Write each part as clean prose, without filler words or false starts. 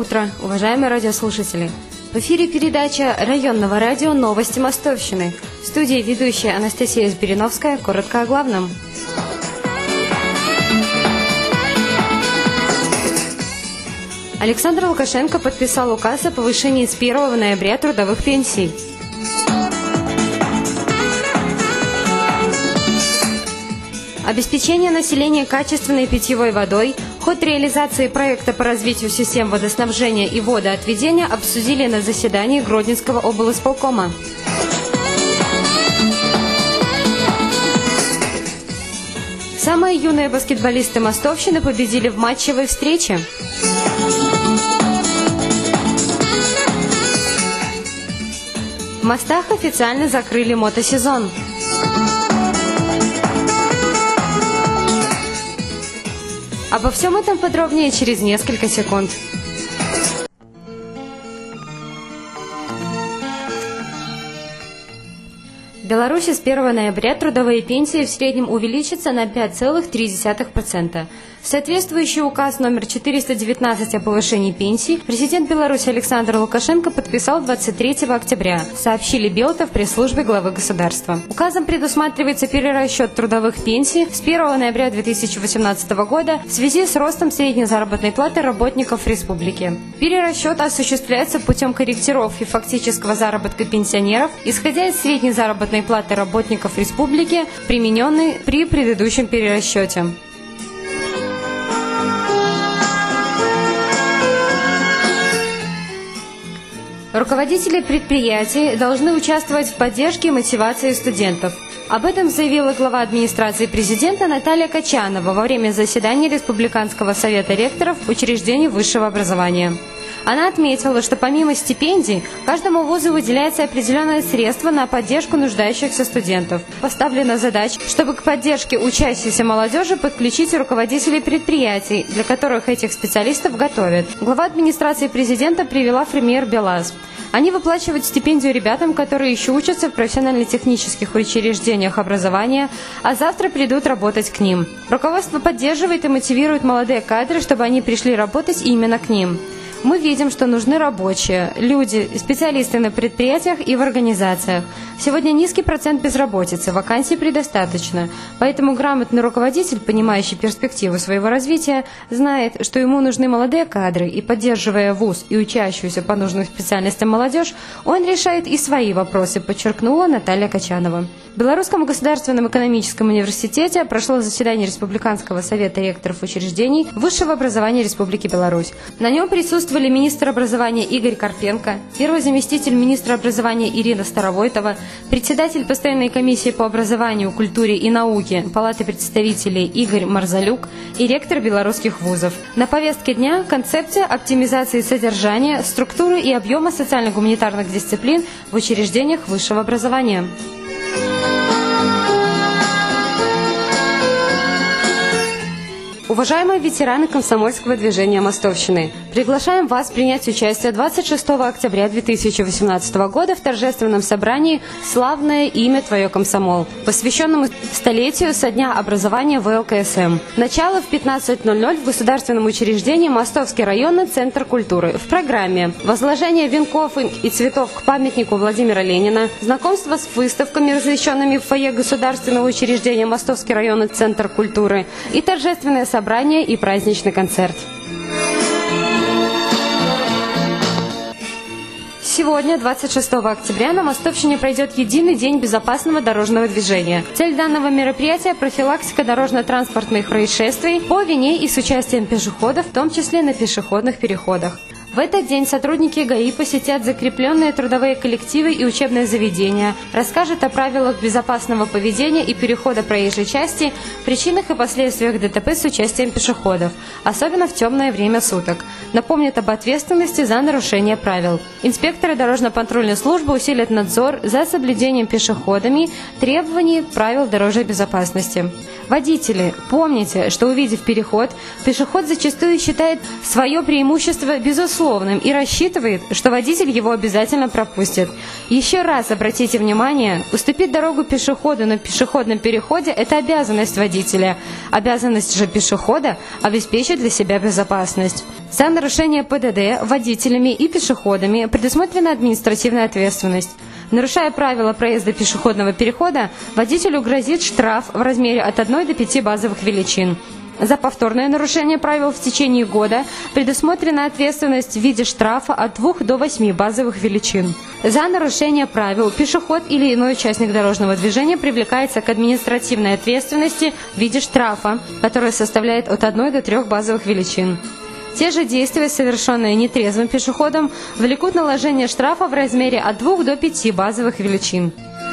утро, уважаемые радиослушатели! В эфире передача районного радио «Новости Мостовщины». В студии ведущая Анастасия Збириновская. Коротко о главном. Александр Лукашенко подписал указ о повышении с 1 ноября трудовых пенсий. Обеспечение населения качественной питьевой водой, ход реализации проекта по развитию систем водоснабжения и водоотведения обсудили на заседании Гродненского облисполкома. Самые юные баскетболисты Мостовщины победили в матчевой встрече. В мостах официально закрыли мотосезон. Обо всем этом подробнее через несколько секунд. В Беларуси с 1 ноября трудовые пенсии в среднем увеличатся на 5,3%. Соответствующий указ номер 419 о повышении пенсий президент Беларуси Александр Лукашенко подписал 23 октября, сообщили Белта в пресс-службе главы государства. Указом предусматривается перерасчет трудовых пенсий с 1 ноября 2018 года в связи с ростом средней заработной платы работников республики. Перерасчет осуществляется путем корректировки фактического заработка пенсионеров, исходя из средней заработной платы работников республики, примененной при предыдущем перерасчете. Руководители предприятий должны участвовать в поддержке и мотивации студентов. Об этом заявила глава администрации президента Наталья Качанова во время заседания Республиканского совета ректоров учреждений высшего образования. Она отметила, что помимо стипендий, каждому вузу выделяется определенное средство на поддержку нуждающихся студентов. Поставлена задача, чтобы к поддержке учащейся молодежи подключить руководителей предприятий, для которых этих специалистов готовят. Глава администрации президента привела пример БелАЗ. Они выплачивают стипендию ребятам, которые еще учатся в профессионально-технических учреждениях образования, а завтра придут работать к ним. Руководство поддерживает и мотивирует молодые кадры, чтобы они пришли работать именно к ним. Мы видим, что нужны рабочие, люди, специалисты на предприятиях и в организациях. Сегодня низкий процент безработицы, вакансий предостаточно. Поэтому грамотный руководитель, понимающий перспективу своего развития, знает, что ему нужны молодые кадры, и поддерживая вуз и учащуюся по нужным специальностям молодежь, он решает и свои вопросы, подчеркнула Наталья Качанова. В Белорусском государственном экономическом университете прошло заседание Республиканского совета ректоров учреждений высшего образования Республики Беларусь. На нем присутствовали министр образования Игорь Карпенко, первый заместитель министра образования Ирина Старовойтова, председатель постоянной комиссии по образованию, культуре и науке Палаты представителей Игорь Марзалюк и ректор белорусских вузов. На повестке дня концепция оптимизации содержания, структуры и объема социально-гуманитарных дисциплин в учреждениях высшего образования. Уважаемые ветераны комсомольского движения Мостовщины, приглашаем вас принять участие 26 октября 2018 года в торжественном собрании «Славное имя Твое, комсомол», посвященному столетию со дня образования ВЛКСМ. Начало в 15:00 в государственном учреждении Мостовский районный центр культуры. В программе возложение венков и цветов к памятнику Владимира Ленина, знакомство с выставками, размещенными в фойе государственного учреждения Мостовский районный центр культуры и торжественное собрание и праздничный концерт. Сегодня, 26 октября, на Мостовщине пройдет единый день безопасного дорожного движения. Цель данного мероприятия – профилактика дорожно-транспортных происшествий по вине и с участием пешеходов, в том числе на пешеходных переходах. В этот день сотрудники ГАИ посетят закрепленные трудовые коллективы и учебные заведения, расскажут о правилах безопасного поведения и перехода проезжей части, причинах и последствиях ДТП с участием пешеходов, особенно в темное время суток. Напомнят об ответственности за нарушение правил. Инспекторы дорожно-патрульной службы усилят надзор за соблюдением пешеходами требований правил дорожной безопасности. Водители, помните, что увидев переход, пешеход зачастую считает свое преимущество безусловным безусловным и рассчитывает, что водитель его обязательно пропустит. Еще раз обратите внимание, уступить дорогу пешеходу на пешеходном переходе – это обязанность водителя. Обязанность же пешехода – обеспечить для себя безопасность. За нарушение ПДД водителями и пешеходами предусмотрена административная ответственность. Нарушая правила проезда пешеходного перехода, водителю грозит штраф в размере от 1 до 5 базовых величин. За повторное нарушение правил в течение года предусмотрена ответственность в виде штрафа от 2 до 8 базовых величин. За нарушение правил пешеход или иной участник дорожного движения привлекается к административной ответственности в виде штрафа, который составляет от 1 до 3 базовых величин. Те же действия, совершенные нетрезвым пешеходом, влекут наложение штрафа в размере от 2 до 5 базовых величин.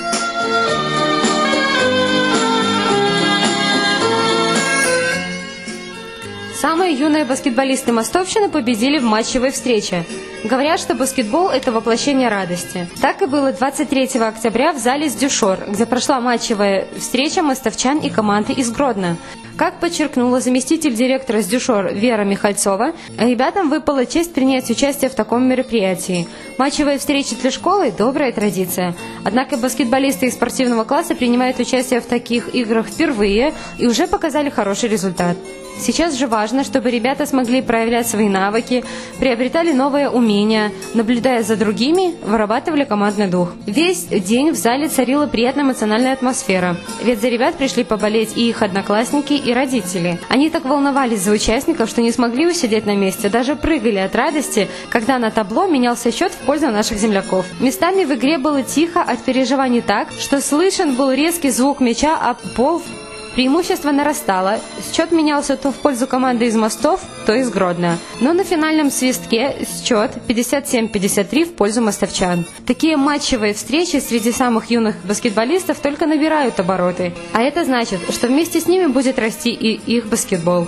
Самые юные баскетболисты Мостовщины победили в матчевой встрече. Говорят, что баскетбол – это воплощение радости. Так и было 23 октября в зале «Дюшор», где прошла матчевая встреча мостовчан и команды из Гродно. Как подчеркнула заместитель директора «Дюшор» Вера Михальцова, ребятам выпала честь принять участие в таком мероприятии. Матчевые встречи для школы – добрая традиция. Однако баскетболисты из спортивного класса принимают участие в таких играх впервые и уже показали хороший результат. Сейчас же важно, чтобы ребята смогли проявлять свои навыки, приобретали новые умения, наблюдая за другими, вырабатывали командный дух. Весь день в зале царила приятная эмоциональная атмосфера, ведь за ребят пришли поболеть и их одноклассники, и родители. Они так волновались за участников, что не смогли усидеть на месте, даже прыгали от радости, когда на табло менялся счет в пользу наших земляков. Местами в игре было тихо от переживаний так, что слышен был резкий звук мяча об пол. Преимущество нарастало, счет менялся то в пользу команды из Мостов, то из Гродно. Но на финальном свистке счет 57-53 в пользу мостовчан. Такие матчевые встречи среди самых юных баскетболистов только набирают обороты. А это значит, что вместе с ними будет расти и их баскетбол.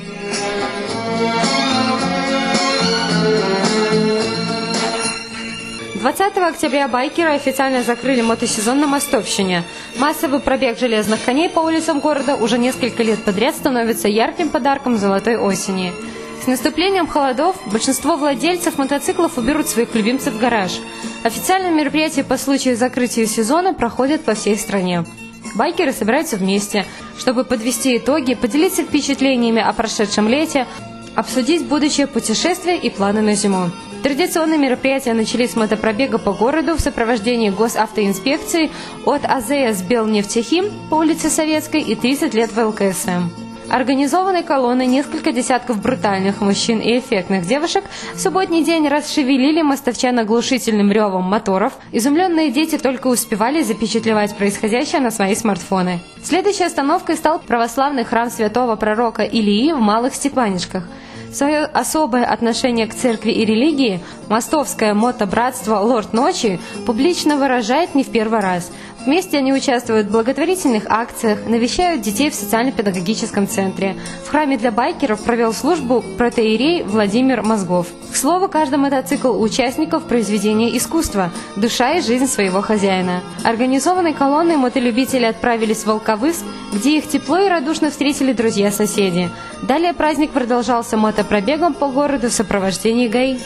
20 октября байкеры официально закрыли мотосезон на Мостовщине. Массовый пробег железных коней по улицам города уже несколько лет подряд становится ярким подарком золотой осени. С наступлением холодов большинство владельцев мотоциклов уберут своих любимцев в гараж. Официальные мероприятия по случаю закрытия сезона проходят по всей стране. Байкеры собираются вместе, чтобы подвести итоги, поделиться впечатлениями о прошедшем лете, обсудить будущее путешествия и планы на зиму. Традиционные мероприятия начались с мотопробега по городу в сопровождении госавтоинспекции от АЗС «Белнефтехим» по улице Советской и 30 лет в ЛКСМ. Организованной колонной несколько десятков брутальных мужчин и эффектных девушек в субботний день расшевелили мостовчан оглушительным ревом моторов. Изумленные дети только успевали запечатлевать происходящее на свои смартфоны. Следующей остановкой стал православный храм святого пророка Илии в Малых Степанишках. Свое особое отношение к церкви и религии мостовское мотобратство «Лорд Ночи» публично выражает не в первый раз. Вместе они участвуют в благотворительных акциях, навещают детей в социально-педагогическом центре. В храме для байкеров провел службу протоиерей Владимир Мозгов. К слову, каждый мотоцикл у участников – произведение искусства, душа и жизнь своего хозяина. Организованной колонной мотолюбители отправились в Волковыск, где их тепло и радушно встретили друзья-соседи. Далее праздник продолжался мотопробегом по городу в сопровождении ГАИ.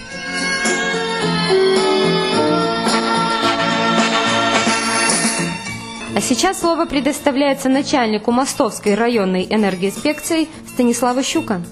А сейчас слово предоставляется начальнику Мостовской районной энергоинспекции Станиславу Щука.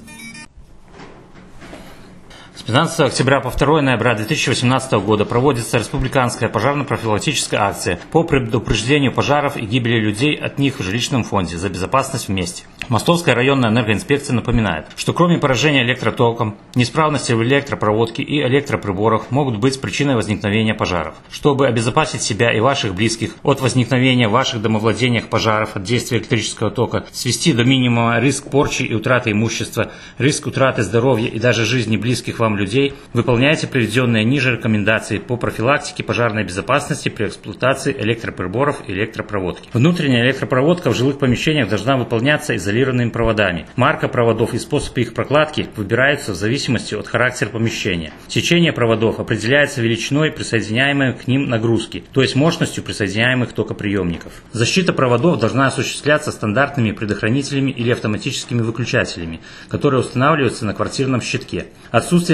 С 15 октября по 2 ноября 2018 года проводится республиканская пожарно-профилактическая акция по предупреждению пожаров и гибели людей от них в жилищном фонде за безопасность вместе. Мостовская районная энергоинспекция напоминает, что кроме поражения электротоком, неисправности в электропроводке и электроприборах могут быть причиной возникновения пожаров. Чтобы обезопасить себя и ваших близких от возникновения в ваших домовладениях пожаров от действия электрического тока, свести до минимума риск порчи и утраты имущества, риск утраты здоровья и даже жизни близких вам людей, выполняйте приведенные ниже рекомендации по профилактике пожарной безопасности при эксплуатации электроприборов и электропроводки. Внутренняя электропроводка в жилых помещениях должна выполняться изолированными проводами. Марка проводов и способ их прокладки выбираются в зависимости от характера помещения. Сечение проводов определяется величиной присоединяемой к ним нагрузки, то есть мощностью присоединяемых токоприемников. Защита проводов должна осуществляться стандартными предохранителями или автоматическими выключателями, которые устанавливаются на квартирном щитке. Отсутствие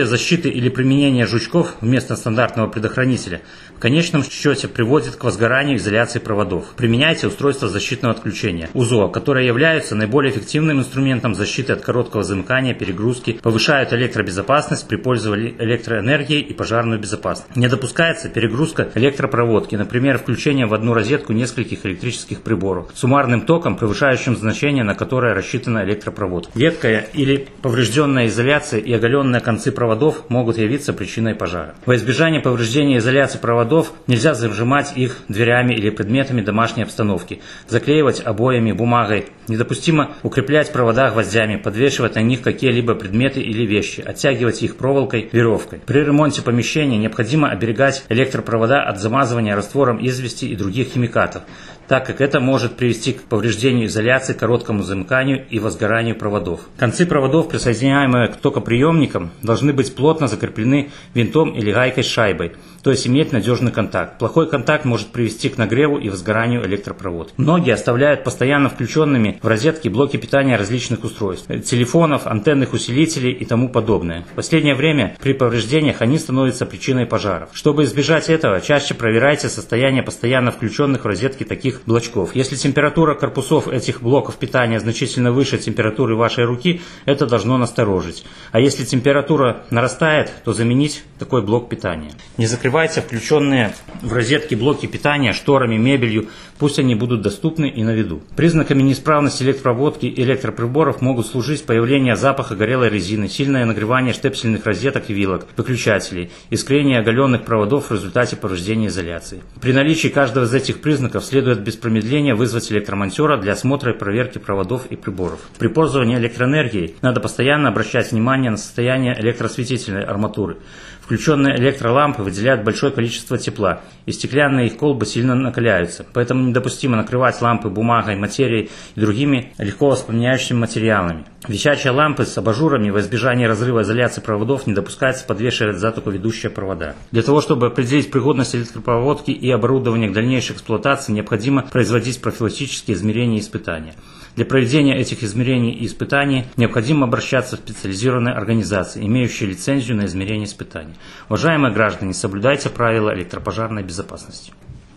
Отсутствие защиты или применение жучков вместо стандартного предохранителя в конечном счете приводит к возгоранию изоляции проводов. Применяйте устройство защитного отключения УЗО, которые являются наиболее эффективным инструментом защиты от короткого замыкания, перегрузки, повышают электробезопасность при пользовании электроэнергией и пожарную безопасность. Не допускается перегрузка электропроводки, например, включение в одну розетку нескольких электрических приборов с суммарным током, превышающим значение, на которое рассчитана электропроводка. Веткая или поврежденная изоляция и оголенные концы проводов могут явиться причиной пожара. Во избежание повреждения изоляции проводов нельзя зажимать их дверями или предметами домашней обстановки, заклеивать обоями, бумагой. Недопустимо укреплять провода гвоздями, подвешивать на них какие-либо предметы или вещи, оттягивать их проволокой, веревкой. При ремонте помещения необходимо оберегать электропровода от замазывания раствором извести и других химикатов, так как это может привести к повреждению изоляции, короткому замыканию и возгоранию проводов. Концы проводов, присоединяемые к токоприемникам, должны быть плотно закреплены винтом или гайкой с шайбой, то есть иметь надежный контакт. Плохой контакт может привести к нагреву и возгоранию электропроводки. Многие оставляют постоянно включенными в розетки блоки питания различных устройств, телефонов, антенных усилителей и тому подобное. В последнее время при повреждениях они становятся причиной пожаров. Чтобы избежать этого, чаще проверяйте состояние постоянно включенных в розетки таких блочков. Если температура корпусов этих блоков питания значительно выше температуры вашей руки, это должно насторожить. А если температура нарастает, то заменить такой блок питания. Не закрывайте включенные в розетки блоки питания шторами, мебелью, пусть они будут доступны и на виду. Признаками неисправности электропроводки и электроприборов могут служить появление запаха горелой резины, сильное нагревание штепсельных розеток и вилок, выключателей, искрение оголенных проводов в результате повреждения изоляции. При наличии каждого из этих признаков следует без промедления вызвать электромонтера для осмотра и проверки проводов и приборов. При пользовании электроэнергией надо постоянно обращать внимание на состояние электросветительной арматуры. Включенные электролампы выделяют большое количество тепла, и стеклянные их колбы сильно накаляются, поэтому недопустимо накрывать лампы бумагой, материей и другими легко воспламеняющими материалами. Висячие лампы с абажурами во избежание разрыва изоляции проводов не допускается подвешивать за токоведущие провода. Для того, чтобы определить пригодность электропроводки и оборудования к дальнейшей эксплуатации, необходимо производить профилактические измерения и испытания. Для проведения этих измерений и испытаний необходимо обращаться в специализированные организации, имеющие лицензию на измерение и испытания. Уважаемые граждане, соблюдайте правила электропожарной безопасности.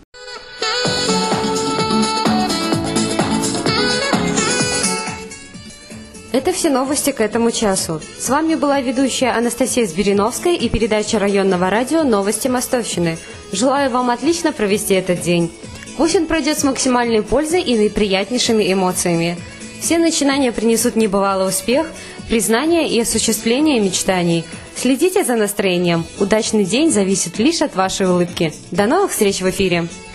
Это все новости к этому часу. С вами была ведущая Анастасия Звериновская и передача районного радио «Новости Мостовщины». Желаю вам отлично провести этот день. Пусть он пройдет с максимальной пользой и наиприятнейшими эмоциями. Все начинания принесут небывалый успех, признание и осуществление мечтаний. Следите за настроением. Удачный день зависит лишь от вашей улыбки. До новых встреч в эфире!